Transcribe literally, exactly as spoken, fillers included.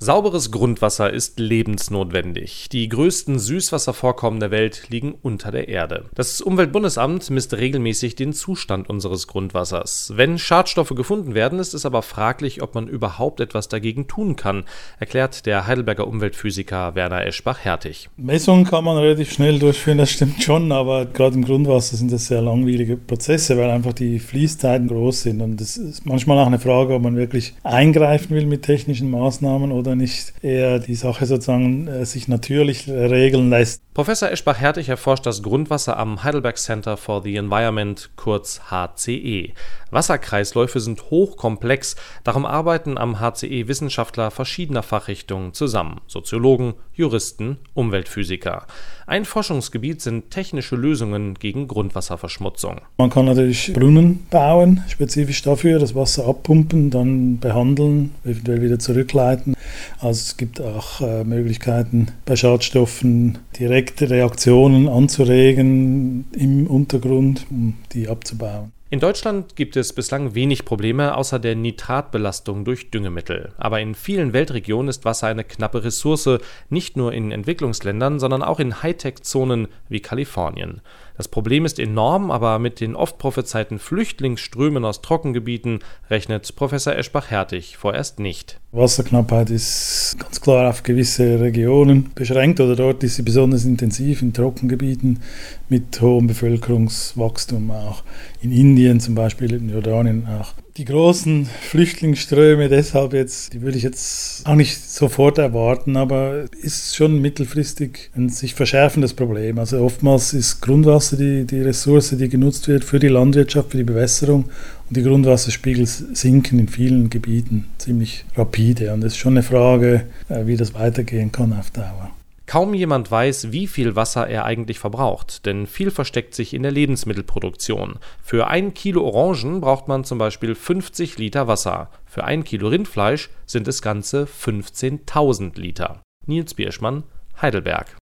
Sauberes Grundwasser ist lebensnotwendig. Die größten Süßwasservorkommen der Welt liegen unter der Erde. Das Umweltbundesamt misst regelmäßig den Zustand unseres Grundwassers. Wenn Schadstoffe gefunden werden, ist es aber fraglich, ob man überhaupt etwas dagegen tun kann, erklärt der Heidelberger Umweltphysiker Werner Eschbach-Hertig. Messungen kann man relativ schnell durchführen, das stimmt schon, aber gerade im Grundwasser sind das sehr langwierige Prozesse, weil einfach die Fließzeiten groß sind. Und es ist manchmal auch eine Frage, ob man wirklich eingreifen will mit technischen Maßnahmen oder nicht eher die Sache sozusagen äh, sich natürlich regeln lässt. Professor Eschbach-Hertig erforscht das Grundwasser am Heidelberg Center for the Environment, kurz H C E. Wasserkreisläufe sind hochkomplex, darum arbeiten am H C E Wissenschaftler verschiedener Fachrichtungen zusammen: Soziologen, Juristen, Umweltphysiker. Ein Forschungsgebiet sind technische Lösungen gegen Grundwasserverschmutzung. Man kann natürlich Brunnen bauen, spezifisch dafür, das Wasser abpumpen, dann behandeln, eventuell wieder zurückleiten. Also es gibt auch äh, Möglichkeiten, bei Schadstoffen direkte Reaktionen anzuregen im Untergrund, um die abzubauen. In Deutschland gibt es bislang wenig Probleme außer der Nitratbelastung durch Düngemittel. Aber in vielen Weltregionen ist Wasser eine knappe Ressource, nicht nur in Entwicklungsländern, sondern auch in Hightech-Zonen wie Kalifornien. Das Problem ist enorm, aber mit den oft prophezeiten Flüchtlingsströmen aus Trockengebieten rechnet Professor Eschbach-Hertig vorerst nicht. Wasserknappheit ist ganz klar auf gewisse Regionen beschränkt oder dort ist sie besonders intensiv in Trockengebieten mit hohem Bevölkerungswachstum, auch in Indien zum Beispiel, in Jordanien auch. Die großen Flüchtlingsströme deshalb jetzt, die würde ich jetzt auch nicht sofort erwarten, aber ist schon mittelfristig ein sich verschärfendes Problem. Also oftmals ist Grundwasser die, die Ressource, die genutzt wird für die Landwirtschaft, für die Bewässerung, und die Grundwasserspiegel sinken in vielen Gebieten ziemlich rapide und es ist schon eine Frage, wie das weitergehen kann auf Dauer. Kaum jemand weiß, wie viel Wasser er eigentlich verbraucht, denn viel versteckt sich in der Lebensmittelproduktion. Für ein Kilo Orangen braucht man zum Beispiel fünfzig Liter Wasser. Für ein Kilo Rindfleisch sind es ganze fünfzehntausend Liter. Nils Bierschmann, Heidelberg.